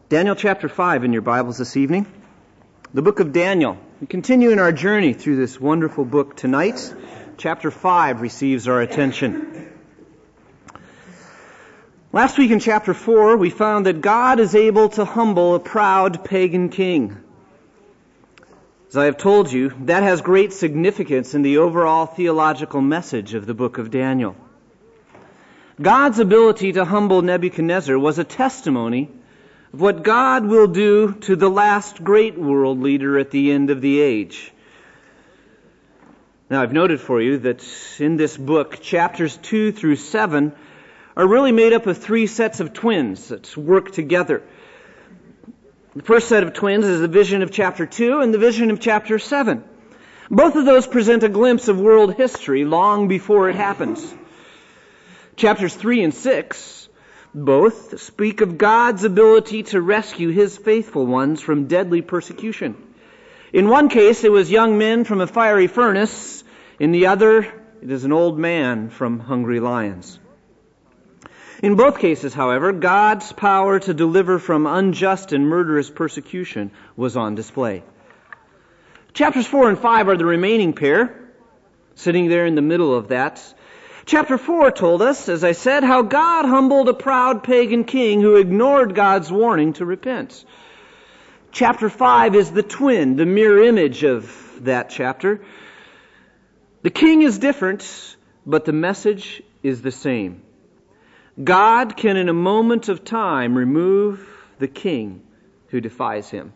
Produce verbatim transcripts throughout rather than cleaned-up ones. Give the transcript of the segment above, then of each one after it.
Daniel chapter five in your Bibles this evening. The book of Daniel. We continue in our journey through this wonderful book tonight. Chapter five receives our attention. Last week in chapter four, we found that God is able to humble a proud pagan king. As I have told you, that has great significance in the overall theological message of the book of Daniel. God's ability to humble Nebuchadnezzar was a testimony of what God will do to the last great world leader at the end of the age. Now, I've noted for you that in this book, chapters two through seven are really made up of three sets of twins that work together. The first set of twins is the vision of chapter two and the vision of chapter seven. Both of those present a glimpse of world history long before it happens. Chapters three and six both speak of God's ability to rescue His faithful ones from deadly persecution. In one case, it was young men from a fiery furnace. In the other, it is an old man from hungry lions. In both cases, however, God's power to deliver from unjust and murderous persecution was on display. Chapters four and five are the remaining pair, sitting there in the middle of that. Chapter four told us, as I said, how God humbled a proud pagan king who ignored God's warning to repent. Chapter five is the twin, the mirror image of that chapter. The king is different, but the message is the same. God can in a moment of time remove the king who defies Him.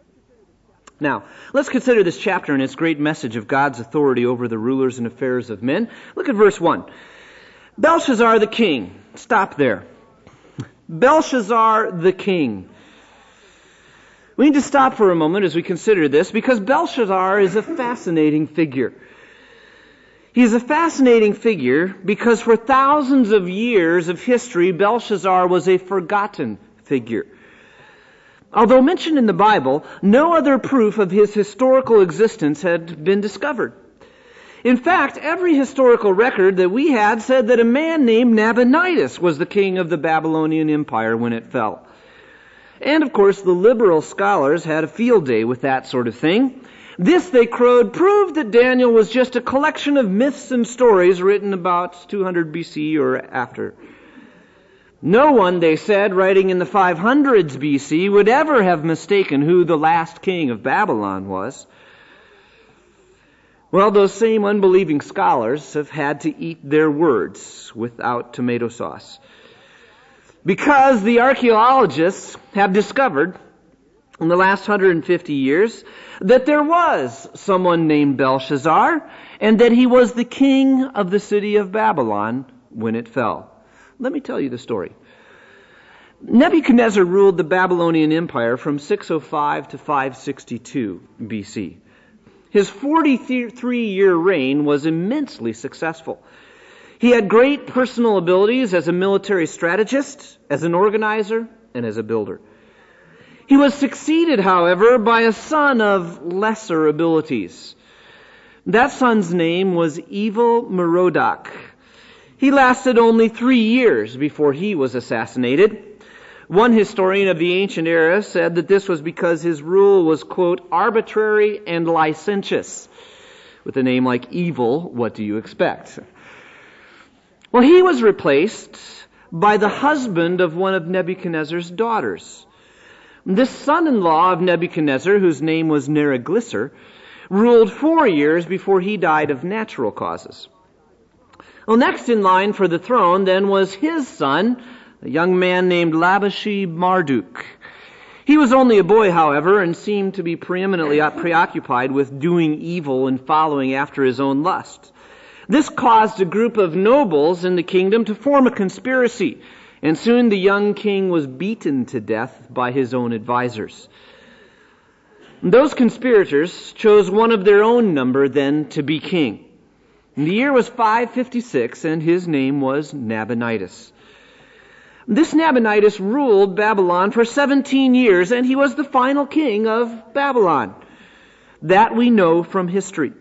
Now, let's consider this chapter and its great message of God's authority over the rulers and affairs of men. Look at verse one. Belshazzar the king. Stop there. Belshazzar the king. We need to stop for a moment as we consider this, because Belshazzar is a fascinating figure. He's a fascinating figure because for thousands of years of history, Belshazzar was a forgotten figure. Although mentioned in the Bible, no other proof of his historical existence had been discovered. In fact, every historical record that we had said that a man named Nabonidus was the king of the Babylonian Empire when it fell. And of course, the liberal scholars had a field day with that sort of thing. This, they crowed, proved that Daniel was just a collection of myths and stories written about two hundred B C or after. No one, they said, writing in the five hundreds B C would ever have mistaken who the last king of Babylon was. Well, those same unbelieving scholars have had to eat their words without tomato sauce. Because the archaeologists have discovered in the last one hundred fifty years that there was someone named Belshazzar and that he was the king of the city of Babylon when it fell. Let me tell you the story. Nebuchadnezzar ruled the Babylonian Empire from six oh five to five sixty-two B C. His forty-three-year reign was immensely successful. He had great personal abilities as a military strategist, as an organizer, and as a builder. He was succeeded, however, by a son of lesser abilities. That son's name was Evil Merodach. He lasted only three years before he was assassinated. One historian of the ancient era said that this was because his rule was, quote, arbitrary and licentious. With a name like Evil, what do you expect? Well, he was replaced by the husband of one of Nebuchadnezzar's daughters. This son-in-law of Nebuchadnezzar, whose name was Neriglissar, ruled four years before he died of natural causes. Well, next in line for the throne then was his son, a young man named Labashi Marduk. He was only a boy, however, and seemed to be preeminently preoccupied with doing evil and following after his own lust. This caused a group of nobles in the kingdom to form a conspiracy, and soon the young king was beaten to death by his own advisors. Those conspirators chose one of their own number then to be king. And the year was five fifty-six, and his name was Nabonidus. This Nabonidus ruled Babylon for seventeen years, and he was the final king of Babylon. That we know from history.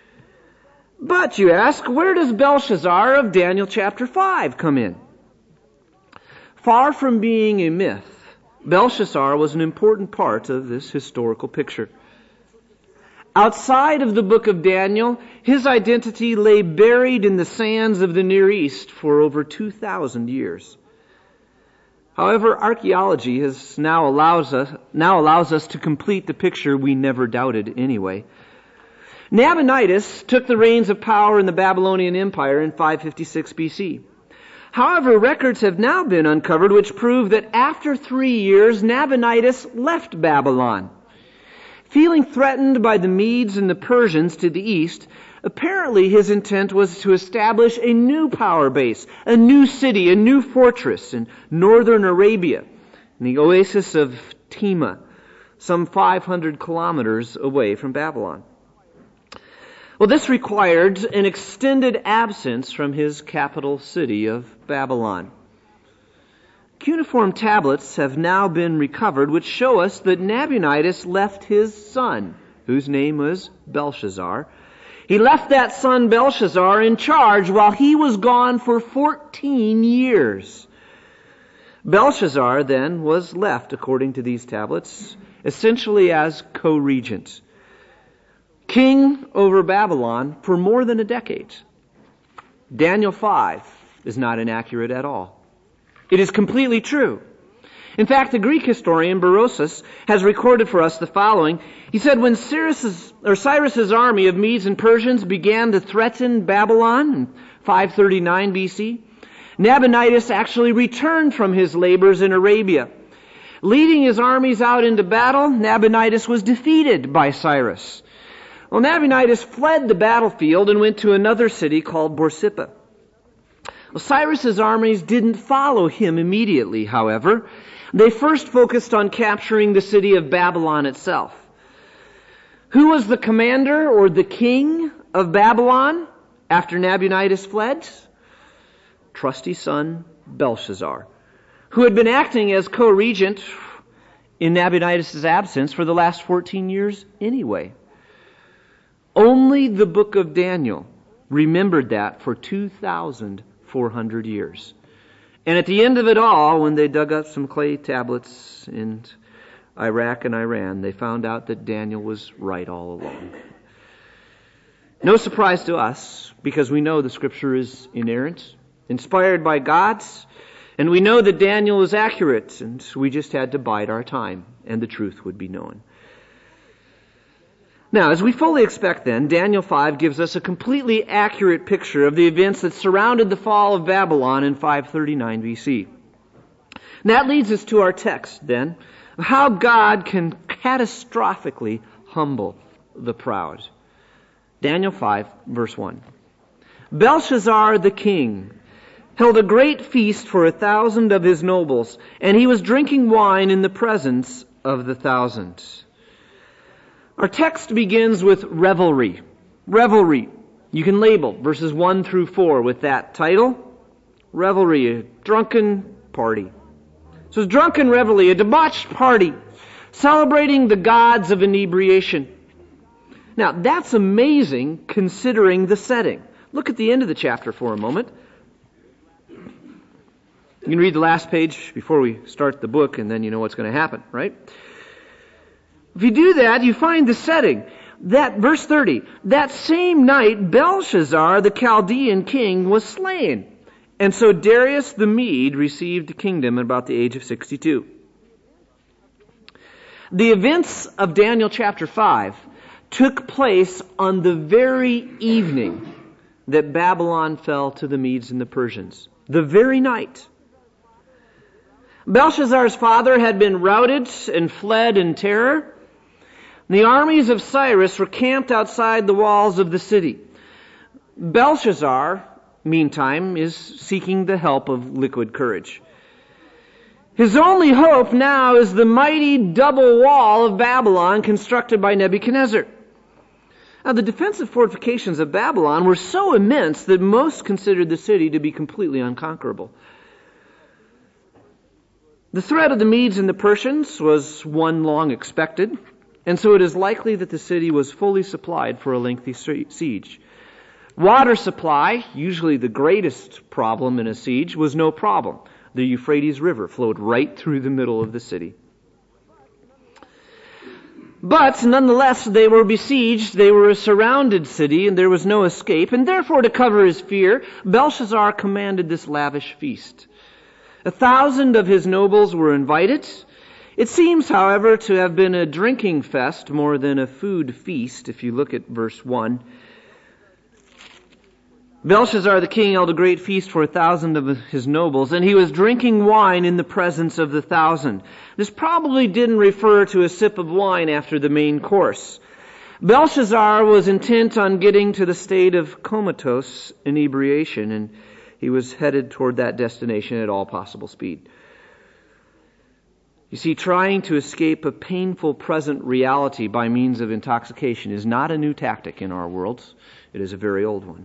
But, you ask, where does Belshazzar of Daniel chapter five come in? Far from being a myth, Belshazzar was an important part of this historical picture. Outside of the book of Daniel, his identity lay buried in the sands of the Near East for over two thousand years. However, archaeology has now allows us now allows us to complete the picture we never doubted anyway. Nabonidus took the reins of power in the Babylonian Empire in five fifty-six B C. However, records have now been uncovered which prove that after three years, Nabonidus left Babylon. Feeling threatened by the Medes and the Persians to the east, apparently his intent was to establish a new power base, a new city, a new fortress in northern Arabia, in the oasis of Tema, some five hundred kilometers away from Babylon. Well, this required an extended absence from his capital city of Babylon. Cuneiform tablets have now been recovered, which show us that Nabonidus left his son, whose name was Belshazzar. He left that son Belshazzar in charge while he was gone for fourteen years. Belshazzar then was left, according to these tablets, essentially as co-regent, king over Babylon for more than a decade. Daniel five is not inaccurate at all. It is completely true. In fact, the Greek historian Berosus has recorded for us the following. He said, when Cyrus's, or Cyrus's army of Medes and Persians began to threaten Babylon in five thirty-nine B C, Nabonidus actually returned from his labors in Arabia. Leading his armies out into battle, Nabonidus was defeated by Cyrus. Well, Nabonidus fled the battlefield and went to another city called Borsippa. Well, Cyrus's armies didn't follow him immediately, however. They first focused on capturing the city of Babylon itself. Who was the commander or the king of Babylon after Nabonidus fled? Trusty son Belshazzar, who had been acting as co-regent in Nabonidus' absence for the last fourteen years anyway. Only the book of Daniel remembered that for two thousand four hundred years. And at the end of it all, when they dug up some clay tablets in Iraq and Iran, they found out that Daniel was right all along. No surprise to us, because we know the Scripture is inerrant, inspired by God, and we know that Daniel is accurate, and we just had to bide our time, and the truth would be known. Now, as we fully expect then, Daniel five gives us a completely accurate picture of the events that surrounded the fall of Babylon in five thirty-nine B C. And that leads us to our text then, of how God can catastrophically humble the proud. Daniel five, verse one. Belshazzar the king held a great feast for a thousand of his nobles, and he was drinking wine in the presence of the thousand. Our text begins with revelry. Revelry. You can label verses one through four with that title. Revelry, a drunken party. So it's drunken revelry, a debauched party, celebrating the gods of inebriation. Now, that's amazing considering the setting. Look at the end of the chapter for a moment. You can read the last page before we start the book, and then you know what's going to happen, right? If you do that, you find the setting. That verse thirty, that same night Belshazzar, the Chaldean king, was slain. And so Darius the Mede received the kingdom at about the age of sixty-two. The events of Daniel chapter five took place on the very evening that Babylon fell to the Medes and the Persians. The very night. Belshazzar's father had been routed and fled in terror. The armies of Cyrus were camped outside the walls of the city. Belshazzar, meantime, is seeking the help of liquid courage. His only hope now is the mighty double wall of Babylon constructed by Nebuchadnezzar. Now, the defensive fortifications of Babylon were so immense that most considered the city to be completely unconquerable. The threat of the Medes and the Persians was one long expected, and so it is likely that the city was fully supplied for a lengthy siege. Water supply, usually the greatest problem in a siege, was no problem. The Euphrates River flowed right through the middle of the city. But nonetheless, they were besieged, they were a surrounded city, and there was no escape. And therefore, to cover his fear, Belshazzar commanded this lavish feast. A thousand of his nobles were invited. It seems, however, to have been a drinking fest more than a food feast, if you look at verse one. Belshazzar the king held a great feast for a thousand of his nobles, and he was drinking wine in the presence of the thousand. This probably didn't refer to a sip of wine after the main course. Belshazzar was intent on getting to the state of comatose inebriation, and he was headed toward that destination at all possible speed. You see, trying to escape a painful present reality by means of intoxication is not a new tactic in our world. It is a very old one.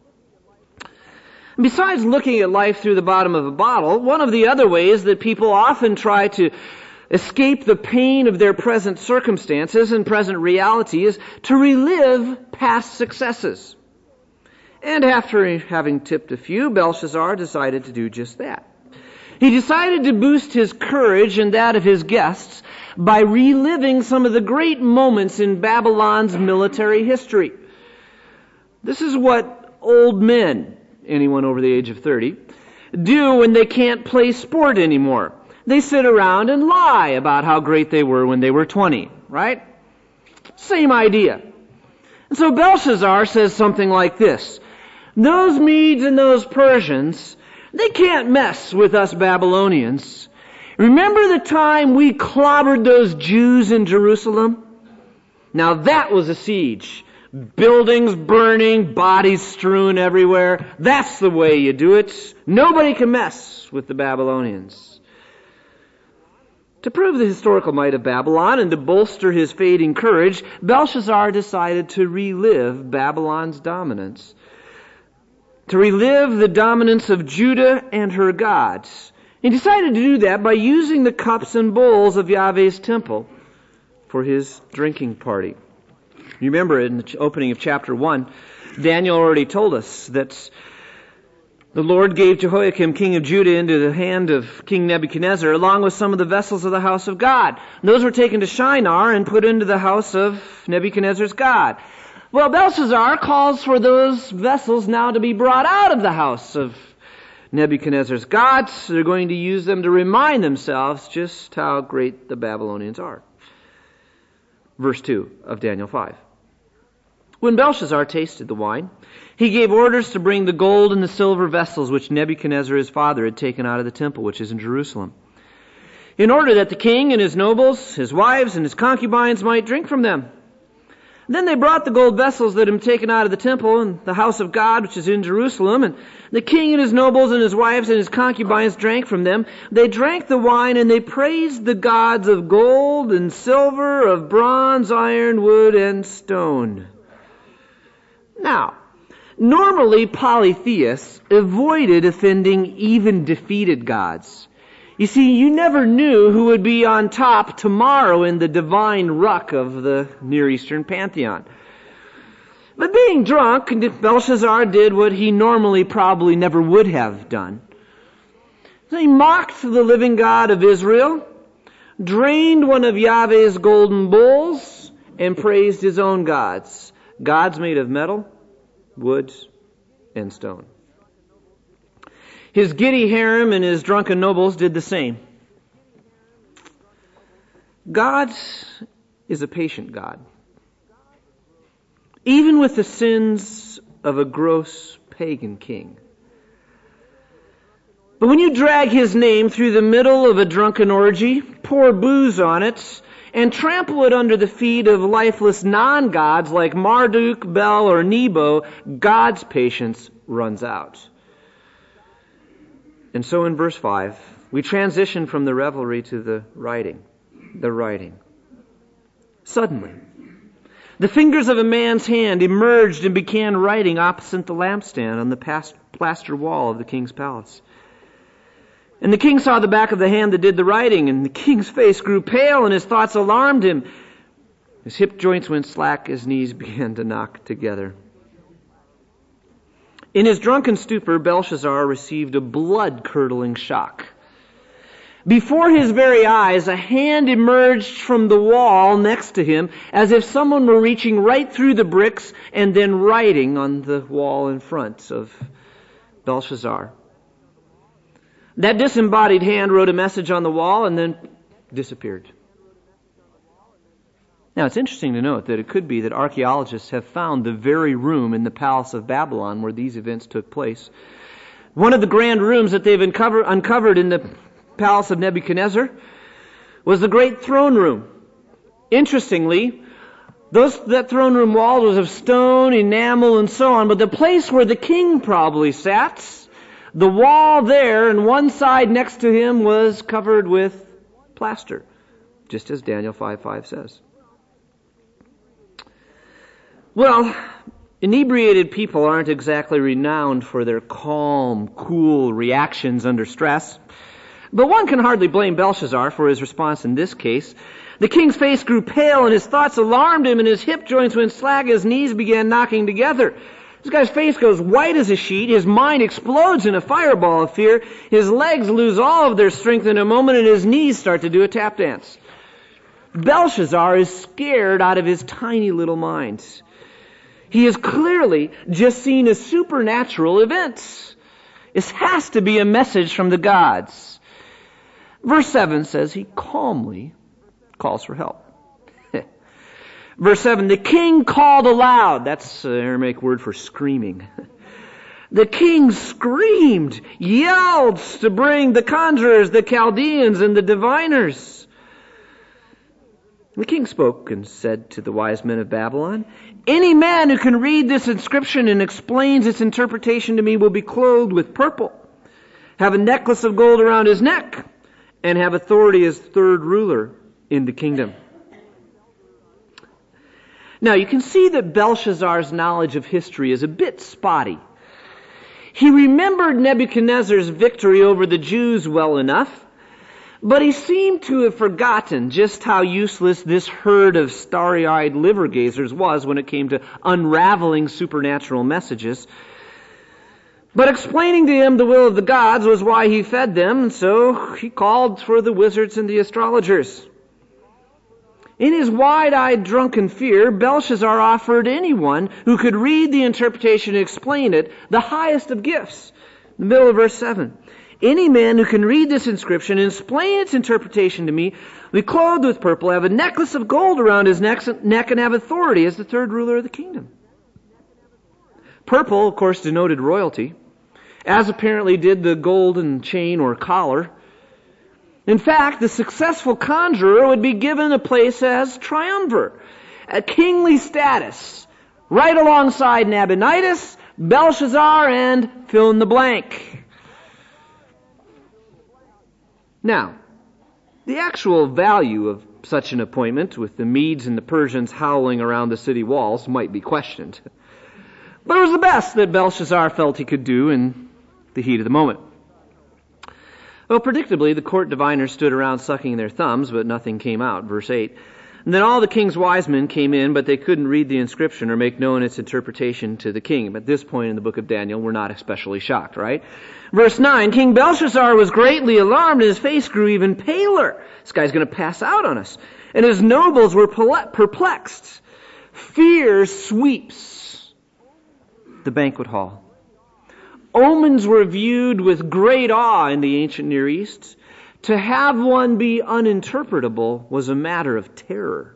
Besides looking at life through the bottom of a bottle, one of the other ways that people often try to escape the pain of their present circumstances and present reality is to relive past successes. And after having tipped a few, Belshazzar decided to do just that. He decided to boost his courage and that of his guests by reliving some of the great moments in Babylon's military history. This is what old men, anyone over the age of thirty, do when they can't play sport anymore. They sit around and lie about how great they were when they were twenty, right? Same idea. And so Belshazzar says something like this: those Medes and those Persians, they can't mess with us Babylonians. Remember the time we clobbered those Jews in Jerusalem? Now that was a siege. Buildings burning, bodies strewn everywhere. That's the way you do it. Nobody can mess with the Babylonians. To prove the historical might of Babylon and to bolster his fading courage, Belshazzar decided to relive Babylon's dominance. To relive the dominance of Judah and her gods. He decided to do that by using the cups and bowls of Yahweh's temple for his drinking party. You remember in the opening of chapter one, Daniel already told us that the Lord gave Jehoiakim, king of Judah, into the hand of King Nebuchadnezzar, along with some of the vessels of the house of God. And those were taken to Shinar and put into the house of Nebuchadnezzar's God. Well, Belshazzar calls for those vessels now to be brought out of the house of Nebuchadnezzar's gods. They're going to use them to remind themselves just how great the Babylonians are. Verse two of Daniel five. When Belshazzar tasted the wine, he gave orders to bring the gold and the silver vessels which Nebuchadnezzar his father had taken out of the temple, which is in Jerusalem, in order that the king and his nobles, his wives, and his concubines might drink from them. Then they brought the gold vessels that had been taken out of the temple and the house of God, which is in Jerusalem, and the king and his nobles and his wives and his concubines drank from them. They drank the wine, and they praised the gods of gold and silver, of bronze, iron, wood, and stone. Now, normally polytheists avoided offending even defeated gods. You see, you never knew who would be on top tomorrow in the divine ruck of the Near Eastern pantheon. But being drunk, Belshazzar did what he normally probably never would have done. So he mocked the living God of Israel, drained one of Yahweh's golden bowls, and praised his own gods. Gods made of metal, wood, and stone. His giddy harem and his drunken nobles did the same. God is a patient God. Even with the sins of a gross pagan king. But when you drag his name through the middle of a drunken orgy, pour booze on it, and trample it under the feet of lifeless non-gods like Marduk, Bel, or Nebo, God's patience runs out. And so in verse five, we transition from the revelry to the writing. The writing. Suddenly, the fingers of a man's hand emerged and began writing opposite the lampstand on the past plaster wall of the king's palace. And the king saw the back of the hand that did the writing, and the king's face grew pale, and his thoughts alarmed him. His hip joints went slack, his knees began to knock together. In his drunken stupor, Belshazzar received a blood-curdling shock. Before his very eyes, a hand emerged from the wall next to him, as if someone were reaching right through the bricks and then writing on the wall in front of Belshazzar. That disembodied hand wrote a message on the wall and then disappeared. Now, it's interesting to note that it could be that archaeologists have found the very room in the Palace of Babylon where these events took place. One of the grand rooms that they've uncover, uncovered in the Palace of Nebuchadnezzar was the great throne room. Interestingly, those, that throne room wall was of stone, enamel, and so on, but the place where the king probably sat, the wall there and one side next to him was covered with plaster, just as Daniel five five says. Well, inebriated people aren't exactly renowned for their calm, cool reactions under stress. But one can hardly blame Belshazzar for his response in this case. The king's face grew pale and his thoughts alarmed him and his hip joints went slack, his knees began knocking together. This guy's face goes white as a sheet, his mind explodes in a fireball of fear, his legs lose all of their strength in a moment, and his knees start to do a tap dance. Belshazzar is scared out of his tiny little mind. He has clearly just seen a supernatural event. This has to be a message from the gods. Verse seven says he calmly calls for help. Verse seven, the king called aloud. That's an Aramaic word for screaming. The king screamed, yelled to bring the conjurers, the Chaldeans, and the diviners. The king spoke and said to the wise men of Babylon, any man who can read this inscription and explains its interpretation to me will be clothed with purple, have a necklace of gold around his neck, and have authority as third ruler in the kingdom. Now, you can see that Belshazzar's knowledge of history is a bit spotty. He remembered Nebuchadnezzar's victory over the Jews well enough, but he seemed to have forgotten just how useless this herd of starry-eyed liver gazers was when it came to unraveling supernatural messages. But explaining to him the will of the gods was why he fed them, and so he called for the wizards and the astrologers. In his wide-eyed drunken fear, Belshazzar offered anyone who could read the interpretation and explain it the highest of gifts. In the middle of verse seven. Any man who can read this inscription and explain its interpretation to me will be clothed with purple, have a necklace of gold around his neck, and have authority as the third ruler of the kingdom. Purple, of course, denoted royalty, as apparently did the golden chain or collar. In fact, the successful conjurer would be given a place as triumvir, a kingly status, right alongside Nabonidus, Belshazzar, and fill in the blank. Now, the actual value of such an appointment, with the Medes and the Persians howling around the city walls, might be questioned. But it was the best that Belshazzar felt he could do in the heat of the moment. Well, predictably, the court diviners stood around sucking their thumbs, but nothing came out. Verse eight. And then all the king's wise men came in, but they couldn't read the inscription or make known its interpretation to the king. At this point in the book of Daniel, we're not especially shocked, right? Verse nine, King Belshazzar was greatly alarmed, and his face grew even paler. This guy's going to pass out on us. And his nobles were perplexed. Fear sweeps the banquet hall. Omens were viewed with great awe in the ancient Near East. To have one be uninterpretable was a matter of terror.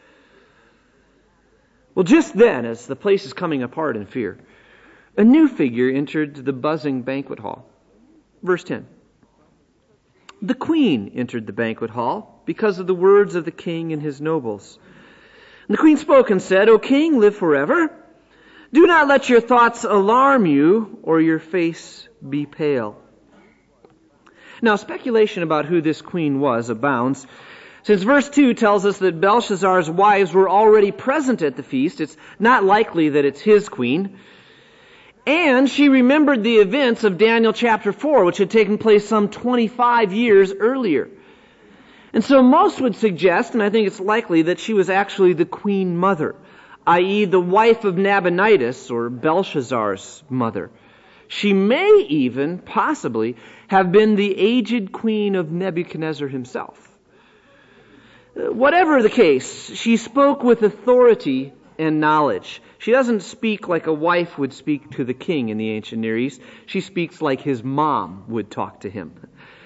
Well, just then, as the place is coming apart in fear, a new figure entered the buzzing banquet hall. Verse ten. The queen entered the banquet hall because of the words of the king and his nobles. And the queen spoke and said, O king, live forever. Do not let your thoughts alarm you, or your face be pale. Now, speculation about who this queen was abounds. Since verse two tells us that Belshazzar's wives were already present at the feast, it's not likely that it's his queen. And she remembered the events of Daniel chapter four, which had taken place some twenty-five years earlier. And so most would suggest, and I think it's likely, that she was actually the queen mother, that is the wife of Nabonidus, or Belshazzar's mother. She may even, possibly, have been the aged queen of Nebuchadnezzar himself. Whatever the case, she spoke with authority and knowledge. She doesn't speak like a wife would speak to the king in the ancient Near East. She speaks like his mom would talk to him.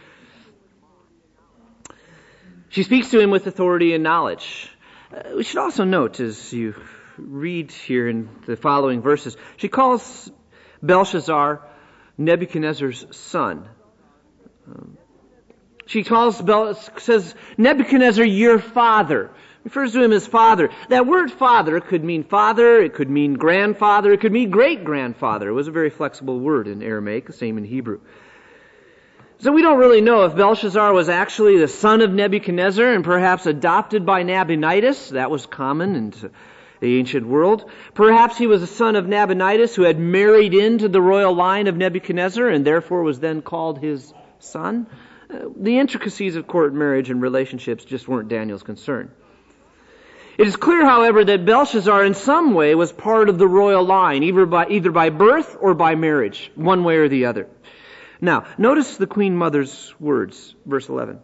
She speaks to him with authority and knowledge. Uh, we should also note, as you read here in the following verses, she calls Belshazzar Nebuchadnezzar's son. Um, she calls, Bel- says, Nebuchadnezzar, your father. Refers to him as father. That word father could mean father, it could mean grandfather, it could mean great-grandfather. It was a very flexible word in Aramaic, the same in Hebrew. So we don't really know if Belshazzar was actually the son of Nebuchadnezzar and perhaps adopted by Nabonidus. That was common in the ancient world. Perhaps he was a son of Nabonidus who had married into the royal line of Nebuchadnezzar and therefore was then called his son. Uh, the intricacies of court marriage and relationships just weren't Daniel's concern. It is clear, however, that Belshazzar in some way was part of the royal line, either by, either by birth or by marriage, one way or the other. Now, notice the Queen Mother's words, verse eleven.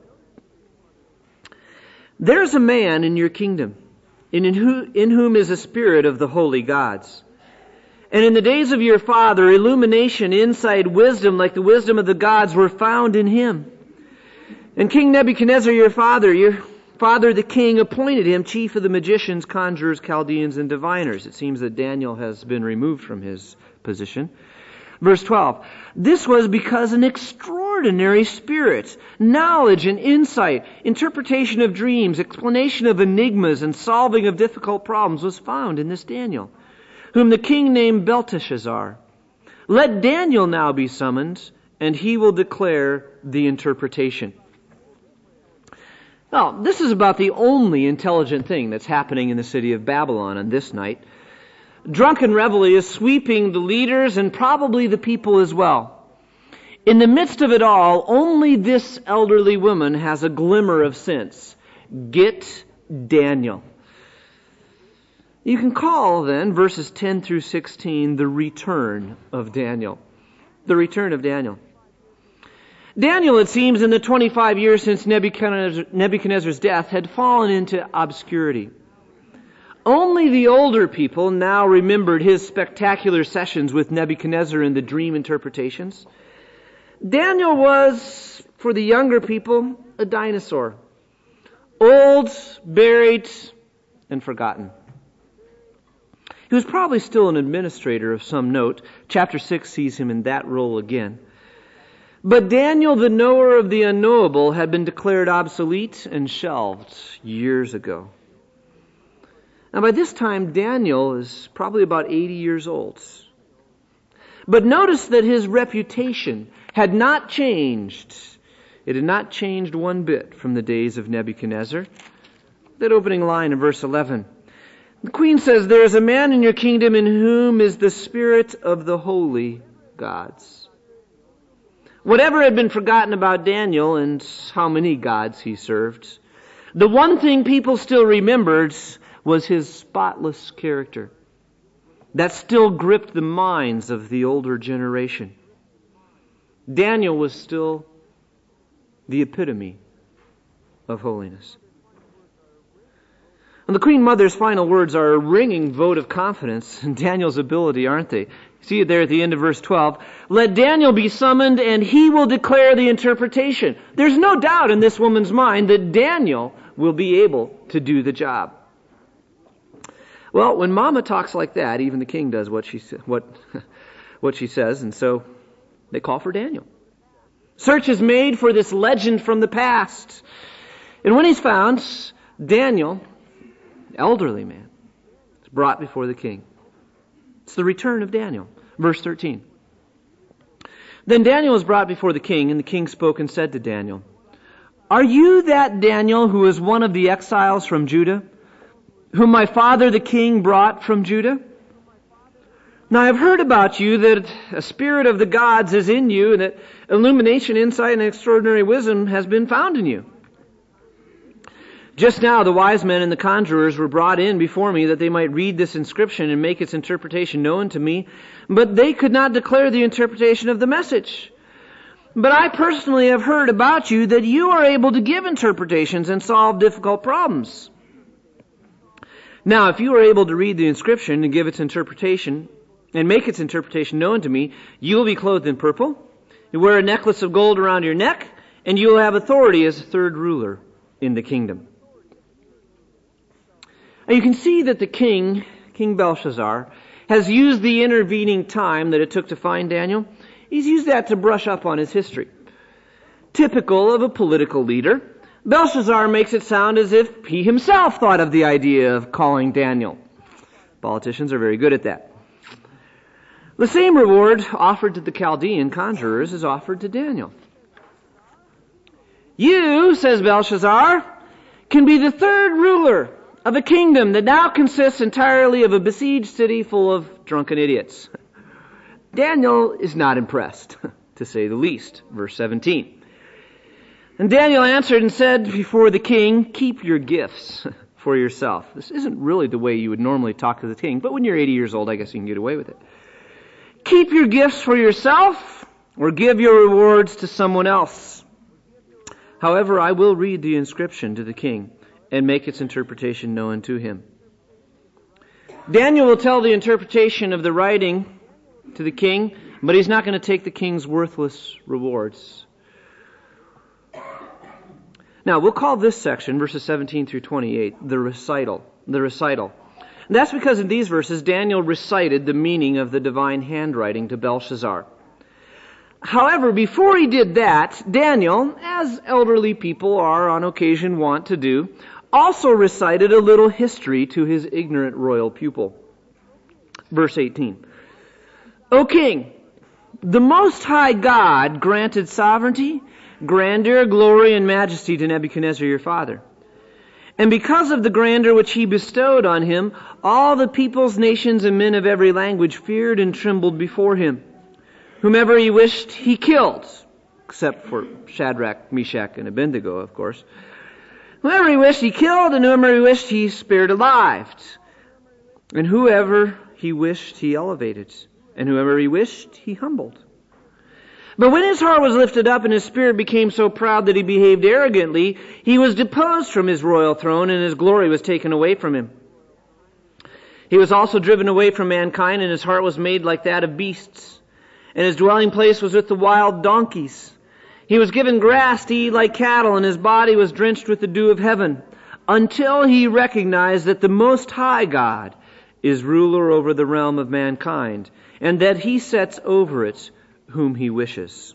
There's a man in your kingdom, in, who, in whom is a spirit of the holy gods. And in the days of your father, illumination, insight, wisdom, like the wisdom of the gods, were found in him. And King Nebuchadnezzar, your father, your father the king, appointed him chief of the magicians, conjurers, Chaldeans, and diviners. It seems that Daniel has been removed from his position. Verse twelve, this was because an extraordinary spirit, knowledge and insight, interpretation of dreams, explanation of enigmas, and solving of difficult problems was found in this Daniel, whom the king named Belteshazzar. Let Daniel now be summoned, and he will declare the interpretation. Well, this is about the only intelligent thing that's happening in the city of Babylon on this night. Drunken revelry is sweeping the leaders and probably the people as well. In the midst of it all, only this elderly woman has a glimmer of sense. Get Daniel. You can call then verses ten through sixteen the return of Daniel. The return of Daniel. Daniel, it seems, in the twenty-five years since Nebuchadnezzar, Nebuchadnezzar's death, had fallen into obscurity. Only the older people now remembered his spectacular sessions with Nebuchadnezzar in the dream interpretations. Daniel was, for the younger people, a dinosaur. Old, buried, and forgotten. He was probably still an administrator of some note. Chapter six sees him in that role again. But Daniel, the knower of the unknowable, had been declared obsolete and shelved years ago. Now by this time, Daniel is probably about eighty years old. But notice that his reputation had not changed. It had not changed one bit from the days of Nebuchadnezzar. That opening line in verse eleven. The queen says, there is a man in your kingdom in whom is the spirit of the holy gods. Whatever had been forgotten about Daniel and how many gods he served, the one thing people still remembered was his spotless character. That still gripped the minds of the older generation. Daniel was still the epitome of holiness. And the Queen Mother's final words are a ringing vote of confidence in Daniel's ability, aren't they? See it there at the end of verse twelve. Let Daniel be summoned and he will declare the interpretation. There's no doubt in this woman's mind that Daniel will be able to do the job. Well, when Mama talks like that, even the king does what she what what she says, and so they call for Daniel. Search is made for this legend from the past. And when he's found, Daniel, elderly man, is brought before the king. It's the return of Daniel. Verse thirteen. Then Daniel was brought before the king, and the king spoke and said to Daniel, Are you that Daniel who is one of the exiles from Judah, whom my father the king brought from Judah? Now I have heard about you that a spirit of the gods is in you, and that illumination, insight, and extraordinary wisdom has been found in you. Just now the wise men and the conjurers were brought in before me that they might read this inscription and make its interpretation known to me, but they could not declare the interpretation of the message. But I personally have heard about you that you are able to give interpretations and solve difficult problems. Now, if you are able to read the inscription and give its interpretation and make its interpretation known to me, you will be clothed in purple. You wear a necklace of gold around your neck, and you will have authority as a third ruler in the kingdom. And you can see that the king, King Belshazzar, has used the intervening time that it took to find Daniel. He's used that to brush up on his history. Typical of a political leader, Belshazzar makes it sound as if he himself thought of the idea of calling Daniel. Politicians are very good at that. The same reward offered to the Chaldean conjurers is offered to Daniel. You, says Belshazzar, can be the third ruler of a kingdom that now consists entirely of a besieged city full of drunken idiots. Daniel is not impressed, to say the least. Verse seventeen. And Daniel answered and said before the king, keep your gifts for yourself. This isn't really the way you would normally talk to the king, but when you're eighty years old, I guess you can get away with it. Keep your gifts for yourself, or give your rewards to someone else. However, I will read the inscription to the king and make its interpretation known to him. Daniel will tell the interpretation of the writing to the king, but he's not going to take the king's worthless rewards. Now, we'll call this section, verses seventeen through twenty-eight, the recital. The recital. And that's because in these verses, Daniel recited the meaning of the divine handwriting to Belshazzar. However, before he did that, Daniel, as elderly people are on occasion wont to do, also recited a little history to his ignorant royal pupil. Verse eighteen. O king, the Most High God granted sovereignty, grandeur, glory, and majesty to Nebuchadnezzar your father. And because of the grandeur which he bestowed on him, all the peoples, nations, and men of every language feared and trembled before him. Whomever he wished, he killed, except for Shadrach, Meshach, and Abednego, of course. Whoever he wished, he killed, and whoever he wished, he spared alive. And whoever he wished, he elevated, and whoever he wished, he humbled. But when his heart was lifted up and his spirit became so proud that he behaved arrogantly, he was deposed from his royal throne and his glory was taken away from him. He was also driven away from mankind, and his heart was made like that of beasts. And his dwelling place was with the wild donkeys. He was given grass to eat like cattle, and his body was drenched with the dew of heaven, until he recognized that the Most High God is ruler over the realm of mankind, and that he sets over it whom he wishes.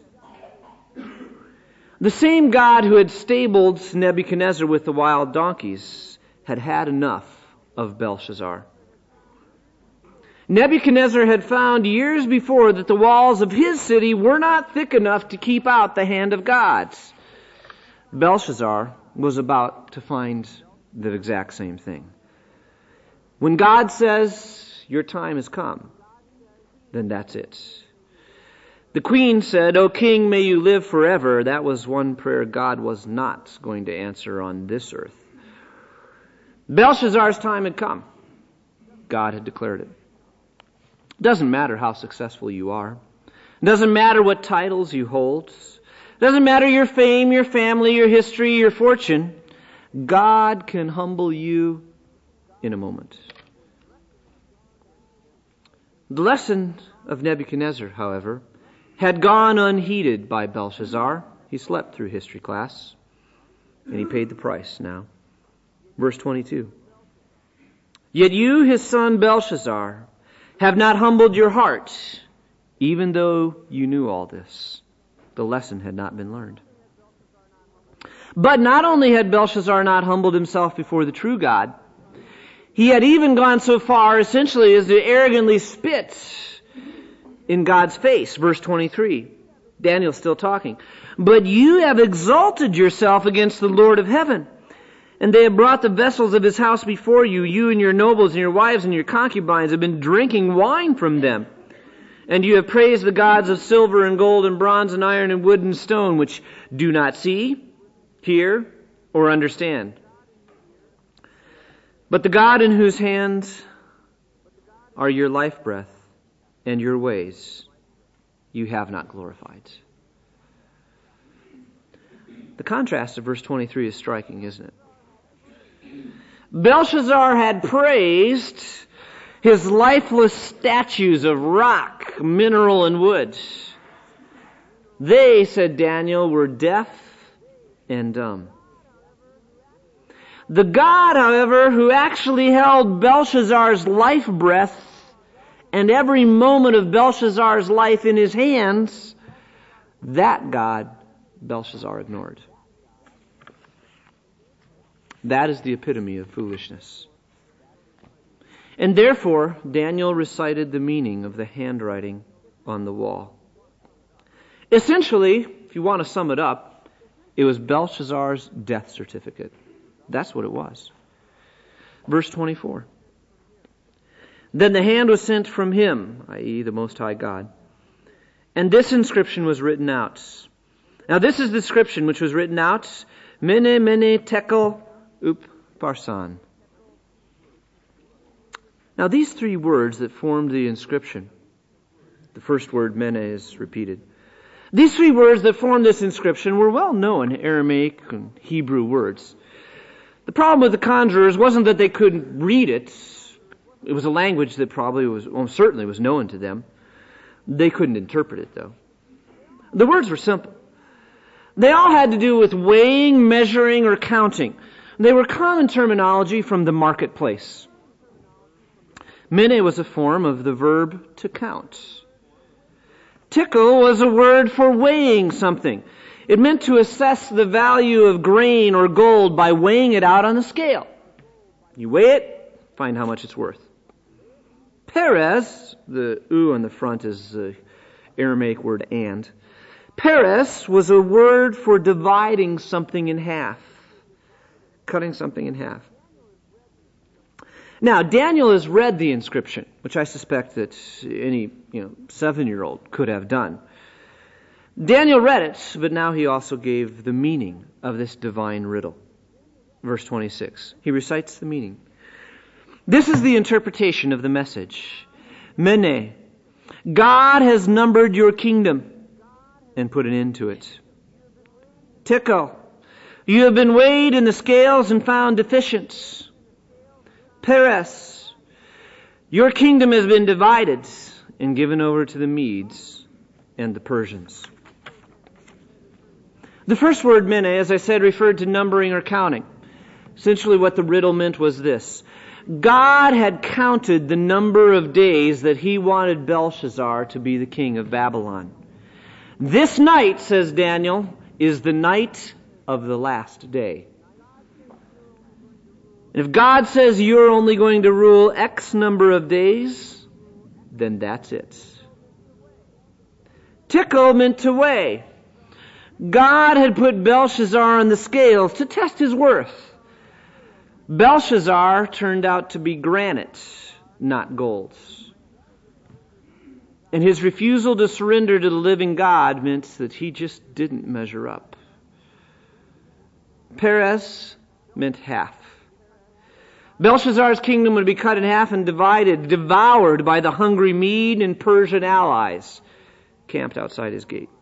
The same God who had stabled Nebuchadnezzar with the wild donkeys had had enough of Belshazzar. Nebuchadnezzar had found years before that the walls of his city were not thick enough to keep out the hand of God. Belshazzar was about to find the exact same thing. When God says, your time has come, then that's it. The queen said, O king, may you live forever. That was one prayer God was not going to answer on this earth. Belshazzar's time had come. God had declared it. It doesn't matter how successful you are. It doesn't matter what titles you hold. It doesn't matter your fame, your family, your history, your fortune. God can humble you in a moment. The lesson of Nebuchadnezzar, however, had gone unheeded by Belshazzar. He slept through history class, and he paid the price now. Verse twenty-two. Yet you, his son Belshazzar, have not humbled your heart, even though you knew all this. The lesson had not been learned. But not only had Belshazzar not humbled himself before the true God, he had even gone so far, essentially, as to arrogantly spit in God's face. Verse twenty-three. Daniel's still talking. But you have exalted yourself against the Lord of heaven, and they have brought the vessels of his house before you. You and your nobles and your wives and your concubines have been drinking wine from them. And you have praised the gods of silver and gold and bronze and iron and wood and stone, which do not see, hear, or understand. But the God in whose hands are your life breath and your ways, you have not glorified. The contrast of verse twenty-three is striking, isn't it? Belshazzar had praised his lifeless statues of rock, mineral, and wood. They, said Daniel, were deaf and dumb. The God, however, who actually held Belshazzar's life breath and every moment of Belshazzar's life in his hands, that God Belshazzar ignored. That is the epitome of foolishness. And therefore, Daniel recited the meaning of the handwriting on the wall. Essentially, if you want to sum it up, it was Belshazzar's death certificate. That's what it was. Verse twenty-four. Then the hand was sent from him, that is the Most High God, and this inscription was written out. Now this is the inscription which was written out, Mene, Mene, Tekel, Up, Parsan. Now these three words that formed the inscription, the first word, Mene, is repeated. These three words that formed this inscription were well known Aramaic and Hebrew words. The problem with the conjurers wasn't that they couldn't read it. It was a language that probably was, well, certainly was known to them. They couldn't interpret it, though. The words were simple. They all had to do with weighing, measuring, or counting. They were common terminology from the marketplace. Mene was a form of the verb to count. Tickle was a word for weighing something. It meant to assess the value of grain or gold by weighing it out on the scale. You weigh it, find how much it's worth. Perez, the u on the front is the Aramaic word and. Perez was a word for dividing something in half, cutting something in half. Now, Daniel has read the inscription, which I suspect that any you know seven-year-old could have done. Daniel read it, but now he also gave the meaning of this divine riddle. Verse twenty-six. He recites the meaning. This is the interpretation of the message. Mene, God has numbered your kingdom and put an end to it. Tekel, you have been weighed in the scales and found deficient. Perez, your kingdom has been divided and given over to the Medes and the Persians. The first word, mene, as I said, referred to numbering or counting. Essentially what the riddle meant was this. God had counted the number of days that he wanted Belshazzar to be the king of Babylon. This night, says Daniel, is the night of the last day. And if God says you're only going to rule X number of days, then that's it. Tickle meant to weigh. God had put Belshazzar on the scales to test his worth. Belshazzar turned out to be granite, not gold. And his refusal to surrender to the living God meant that he just didn't measure up. Perez meant half. Belshazzar's kingdom would be cut in half and divided, devoured by the hungry Mede and Persian allies camped outside his gate.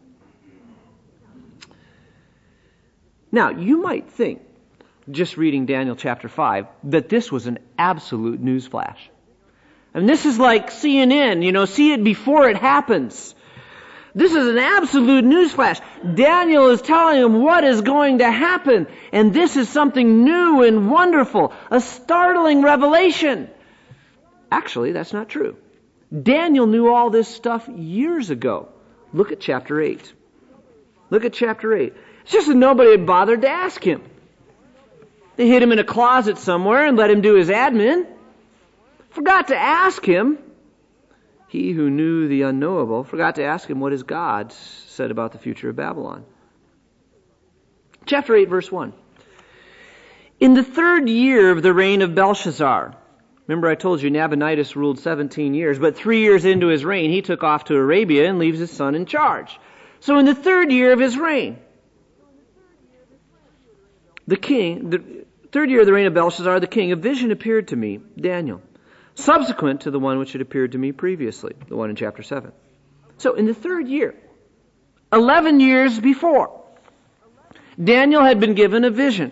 Now, you might think, just reading Daniel chapter five, that this was an absolute newsflash. And this is like C N N, you know, see it before it happens. This is an absolute newsflash. Daniel is telling him what is going to happen. And this is something new and wonderful. A startling revelation. Actually, that's not true. Daniel knew all this stuff years ago. Look at chapter eight. Look at chapter eight. It's just that nobody had bothered to ask him. They hid him in a closet somewhere and let him do his admin. Forgot to ask him. He who knew the unknowable forgot to ask him what his God said about the future of Babylon. Chapter eight, verse one. In the third year of the reign of Belshazzar, remember I told you Nabonidus ruled seventeen years, but three years into his reign he took off to Arabia and leaves his son in charge. So in the third year of his reign, the king, the, Third year of the reign of Belshazzar the king, a vision appeared to me, Daniel, subsequent to the one which had appeared to me previously, the one in chapter seven. So in the third year, eleven years before, Daniel had been given a vision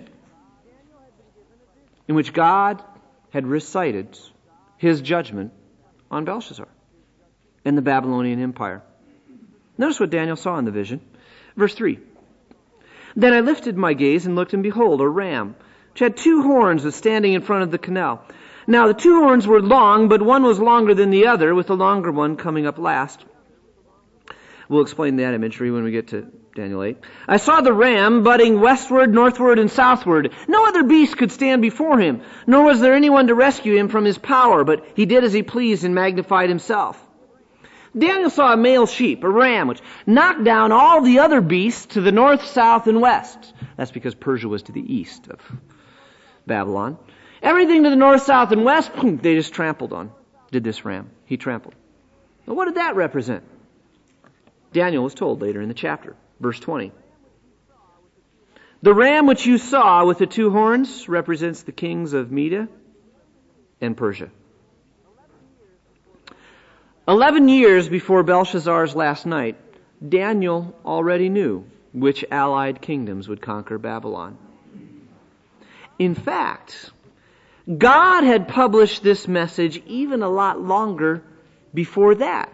in which God had recited his judgment on Belshazzar and the Babylonian Empire. Notice what Daniel saw in the vision. Verse three. Then I lifted my gaze and looked, and behold, a ram, which had two horns, was standing in front of the canal. Now the two horns were long, but one was longer than the other, with the longer one coming up last. We'll explain that imagery when we get to Daniel eight. I saw the ram butting westward, northward, and southward. No other beast could stand before him, nor was there anyone to rescue him from his power, but he did as he pleased and magnified himself. Daniel saw a male sheep, a ram, which knocked down all the other beasts to the north, south, and west. That's because Persia was to the east of Babylon. Everything to the north, south, and west, they just trampled on, did this ram. He trampled. Now what did that represent? Daniel was told later in the chapter, verse twenty. The ram which you saw with the two horns represents the kings of Media and Persia. Eleven years before Belshazzar's last night, Daniel already knew which allied kingdoms would conquer Babylon. In fact, God had published this message even a lot longer before that.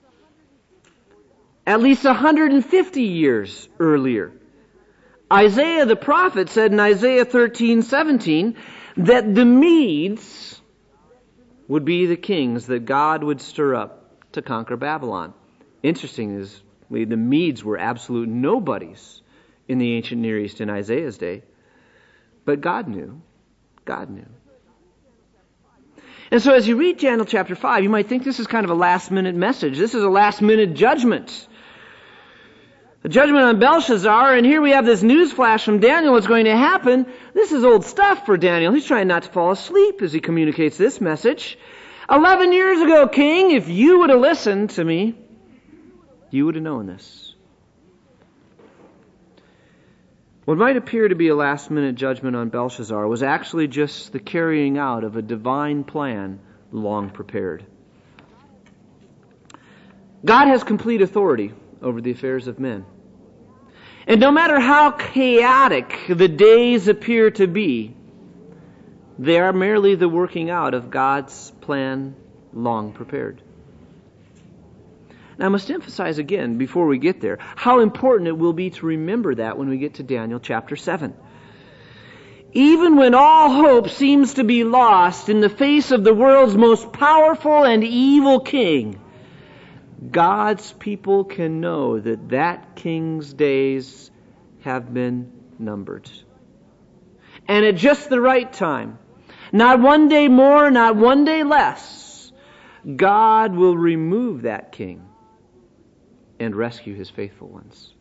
At least one hundred fifty years earlier. Isaiah the prophet said in Isaiah thirteen seventeen that the Medes would be the kings that God would stir up to conquer Babylon. Interesting is, the Medes were absolute nobodies in the ancient Near East in Isaiah's day. But God knew. God knew. And so as you read Daniel chapter five, you might think this is kind of a last-minute message. This is a last-minute judgment. A judgment on Belshazzar, and here we have this news flash from Daniel. What's going to happen? This is old stuff for Daniel. He's trying not to fall asleep as he communicates this message. Eleven years ago, King, if you would have listened to me, you would have known this. What might appear to be a last-minute judgment on Belshazzar was actually just the carrying out of a divine plan long prepared. God has complete authority over the affairs of men. And no matter how chaotic the days appear to be, they are merely the working out of God's plan long prepared. Now I must emphasize again, before we get there, how important it will be to remember that when we get to Daniel chapter seven. Even when all hope seems to be lost in the face of the world's most powerful and evil king, God's people can know that that king's days have been numbered. And at just the right time, not one day more, not one day less, God will remove that king and rescue his faithful ones.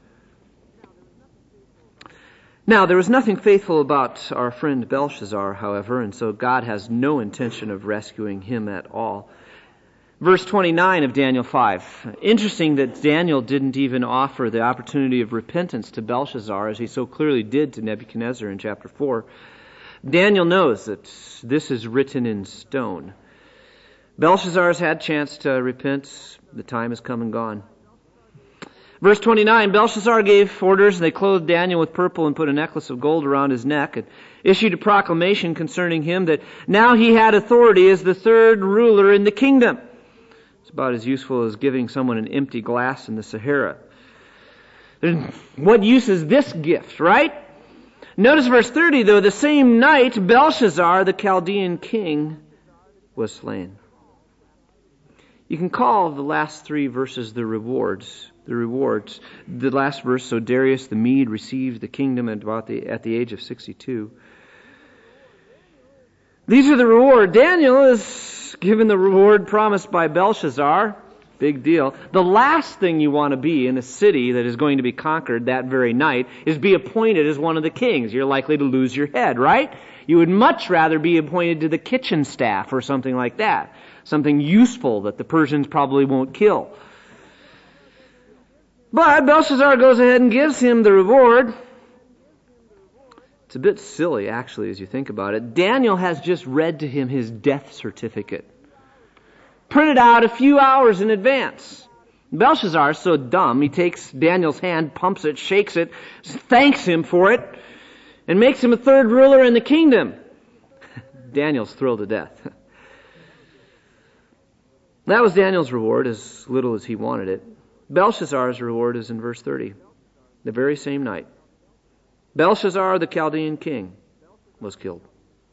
Now, there was nothing faithful about our friend Belshazzar, however, and so God has no intention of rescuing him at all. Verse twenty-nine of Daniel five. Interesting that Daniel didn't even offer the opportunity of repentance to Belshazzar as he so clearly did to Nebuchadnezzar in chapter four. Daniel knows that this is written in stone. Belshazzar's had a chance to repent. The time has come and gone. Verse twenty-nine, Belshazzar gave orders, and they clothed Daniel with purple and put a necklace of gold around his neck, and issued a proclamation concerning him that now he had authority as the third ruler in the kingdom. It's about as useful as giving someone an empty glass in the Sahara. What use is this gift, right? Notice verse thirty, though, the same night Belshazzar, the Chaldean king, was slain. You can call the last three verses the rewards. The rewards. The last verse, so Darius the Mede received the kingdom at about the at the age of sixty-two. These are the reward. Daniel is given the reward promised by Belshazzar. Big deal. The last thing you want to be in a city that is going to be conquered that very night is be appointed as one of the kings. You're likely to lose your head, right? You would much rather be appointed to the kitchen staff or something like that. Something useful that the Persians probably won't kill. But Belshazzar goes ahead and gives him the reward. It's a bit silly, actually, as you think about it. Daniel has just read to him his death certificate, printed out a few hours in advance. Belshazzar is so dumb, he takes Daniel's hand, pumps it, shakes it, thanks him for it, and makes him a third ruler in the kingdom. Daniel's thrilled to death. That was Daniel's reward, as little as he wanted it. Belshazzar's reward is in verse thirty. The very same night, Belshazzar, the Chaldean king, was killed.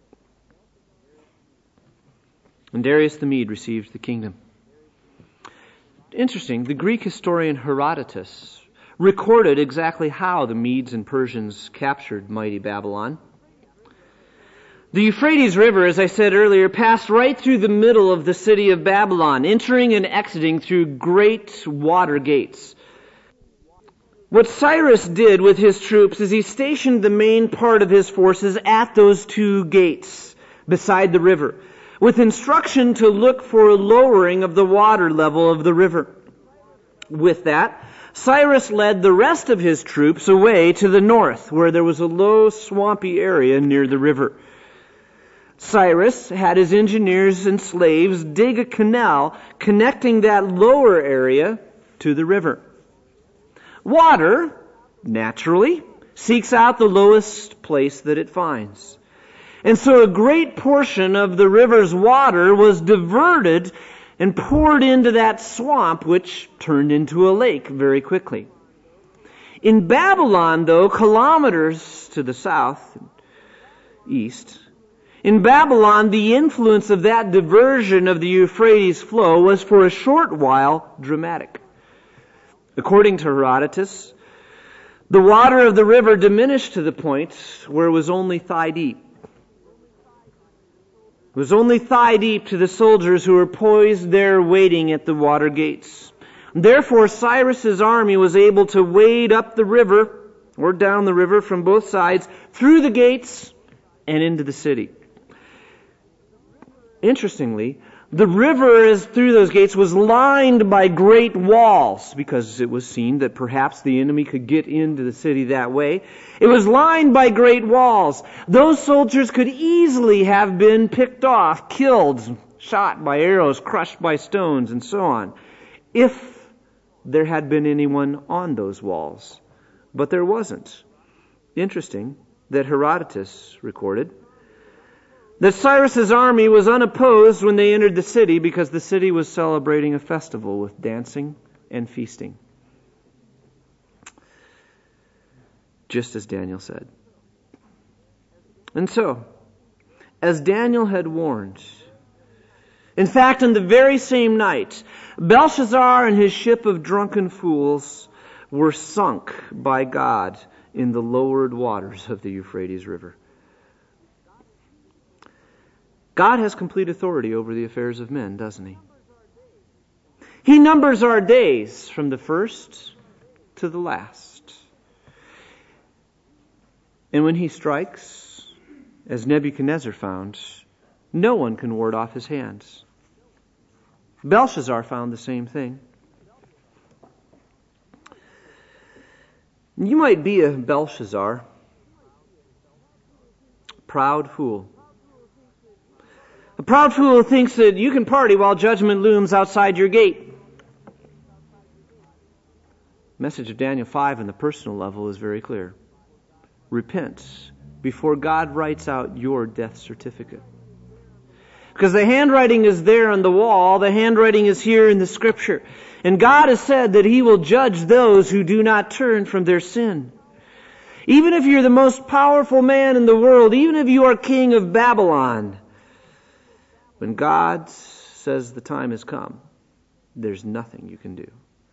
And Darius the Mede received the kingdom. Interesting, the Greek historian Herodotus recorded exactly how the Medes and Persians captured mighty Babylon. The Euphrates River, as I said earlier, passed right through the middle of the city of Babylon, entering and exiting through great water gates. What Cyrus did with his troops is he stationed the main part of his forces at those two gates beside the river, with instruction to look for a lowering of the water level of the river. With that, Cyrus led the rest of his troops away to the north, where there was a low, swampy area near the river. Cyrus had his engineers and slaves dig a canal connecting that lower area to the river. Water, naturally, seeks out the lowest place that it finds. And so a great portion of the river's water was diverted and poured into that swamp, which turned into a lake very quickly. In Babylon, though, kilometers to the south, east, in Babylon, the influence of that diversion of the Euphrates flow was for a short while dramatic. According to Herodotus, the water of the river diminished to the point where it was only thigh deep. It was only thigh deep to the soldiers who were poised there waiting at the water gates. Therefore, Cyrus's army was able to wade up the river or down the river from both sides through the gates and into the city. Interestingly, the river as through those gates was lined by great walls because it was seen that perhaps the enemy could get into the city that way. It was lined by great walls. Those soldiers could easily have been picked off, killed, shot by arrows, crushed by stones, and so on, if there had been anyone on those walls. But there wasn't. Interesting that Herodotus recorded that Cyrus's army was unopposed when they entered the city because the city was celebrating a festival with dancing and feasting. Just as Daniel said. And so, as Daniel had warned, in fact, on the very same night, Belshazzar and his ship of drunken fools were sunk by God in the lowered waters of the Euphrates River. God has complete authority over the affairs of men, doesn't He? He numbers our days from the first to the last. And when He strikes, as Nebuchadnezzar found, no one can ward off His hands. Belshazzar found the same thing. You might be a Belshazzar, proud fool. A proud fool thinks that you can party while judgment looms outside your gate. The message of Daniel five on the personal level is very clear. Repent before God writes out your death certificate. Because the handwriting is there on the wall, the handwriting is here in the Scripture. And God has said that He will judge those who do not turn from their sin. Even if you're the most powerful man in the world, even if you are king of Babylon, when God says the time has come, there's nothing you can do.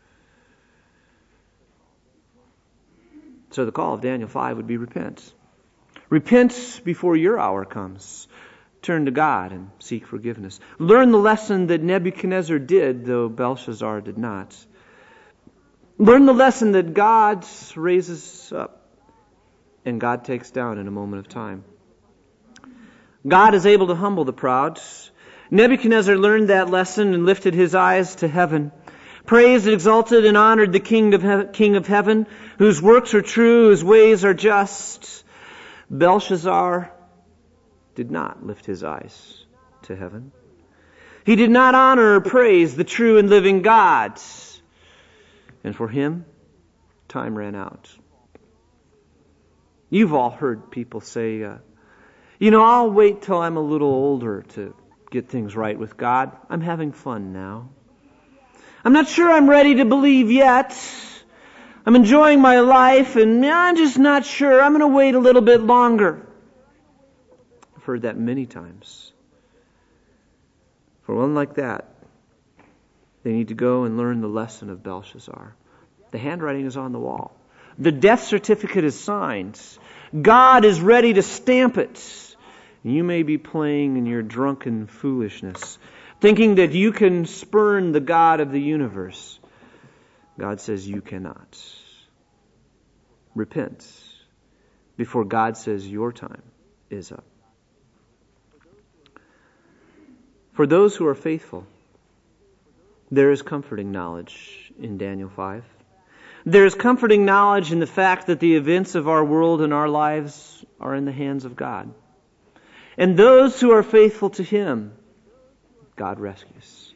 So the call of Daniel five would be repent. Repent before your hour comes. Turn to God and seek forgiveness. Learn the lesson that Nebuchadnezzar did, though Belshazzar did not. Learn the lesson that God raises up and God takes down in a moment of time. God is able to humble the proud. Nebuchadnezzar learned that lesson and lifted his eyes to heaven. Praised, exalted, and honored the King of, he- King of heaven, whose works are true, whose ways are just. Belshazzar did not lift his eyes to heaven. He did not honor or praise the true and living God. And for him, time ran out. You've all heard people say, uh, you know, I'll wait till I'm a little older to get things right with God. I'm having fun now. I'm not sure I'm ready to believe yet. I'm enjoying my life, and I'm just not sure. I'm going to wait a little bit longer. I've heard that many times. For one like that, they need to go and learn the lesson of Belshazzar. The handwriting is on the wall. The death certificate is signed. God is ready to stamp it. You may be playing in your drunken foolishness, thinking that you can spurn the God of the universe. God says you cannot. Repent before God says your time is up. For those who are faithful, there is comforting knowledge in Daniel five. There is comforting knowledge in the fact that the events of our world and our lives are in the hands of God. And those who are faithful to Him, God rescues.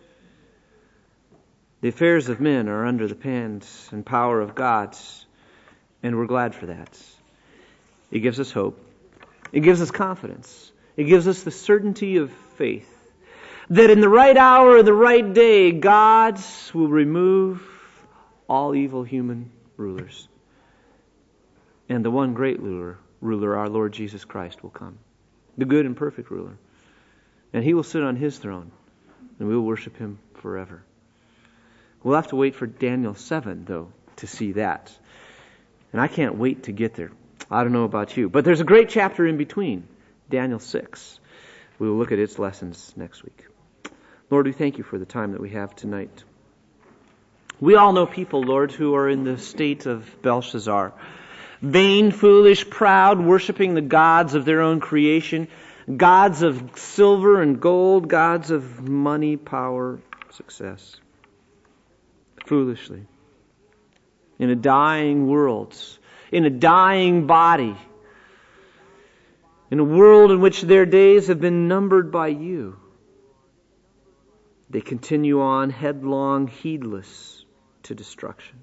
The affairs of men are under the hand and power of God, and we're glad for that. It gives us hope. It gives us confidence. It gives us the certainty of faith that in the right hour, the right day, God will remove all evil human rulers. And the one great ruler, ruler, our Lord Jesus Christ, will come. The good and perfect ruler. And He will sit on His throne, and we will worship Him forever. We'll have to wait for Daniel seven, though, to see that. And I can't wait to get there. I don't know about you. But there's a great chapter in between, Daniel six. We will look at its lessons next week. Lord, we thank You for the time that we have tonight. We all know people, Lord, who are in the state of Belshazzar. Vain, foolish, proud, worshiping the gods of their own creation, gods of silver and gold, gods of money, power, success. Foolishly. In a dying world, in a dying body, in a world in which their days have been numbered by You, they continue on headlong, heedless to destruction.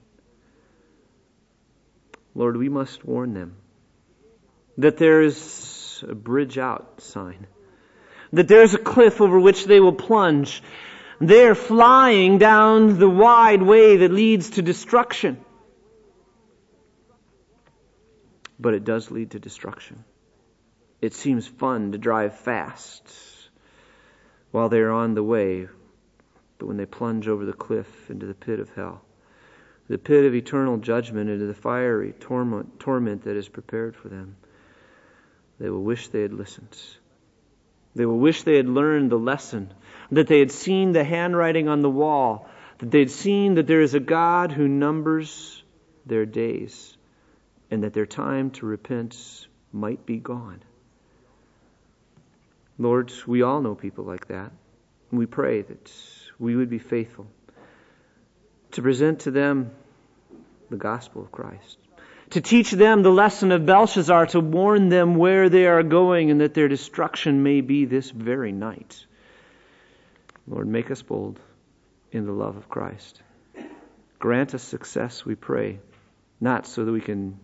Lord, we must warn them that there is a bridge out sign, that there is a cliff over which they will plunge. They're flying down the wide way that leads to destruction. But it does lead to destruction. It seems fun to drive fast while they're on the way, but when they plunge over the cliff into the pit of hell, the pit of eternal judgment, into the fiery torment, torment that is prepared for them, they will wish they had listened. They will wish they had learned the lesson, that they had seen the handwriting on the wall, that they had seen that there is a God who numbers their days, and that their time to repent might be gone. Lord, we all know people like that. And we pray that we would be faithful to present to them the gospel of Christ, to teach them the lesson of Belshazzar, to warn them where they are going and that their destruction may be this very night. Lord, make us bold in the love of Christ. Grant us success, we pray, not so that we can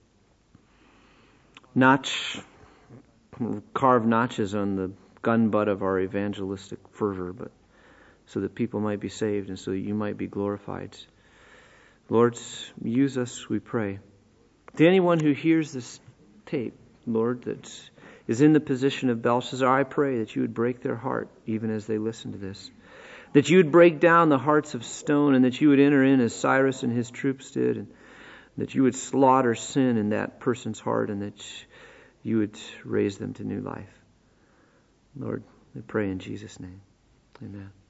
notch, carve notches on the gun butt of our evangelistic fervor, but so that people might be saved and so that You might be glorified. Lord, use us, we pray. To anyone who hears this tape, Lord, that is in the position of Belshazzar, I pray that You would break their heart even as they listen to this. That You would break down the hearts of stone, and that You would enter in as Cyrus and his troops did, and that You would slaughter sin in that person's heart, and that You would raise them to new life. Lord, we pray in Jesus' name. Amen.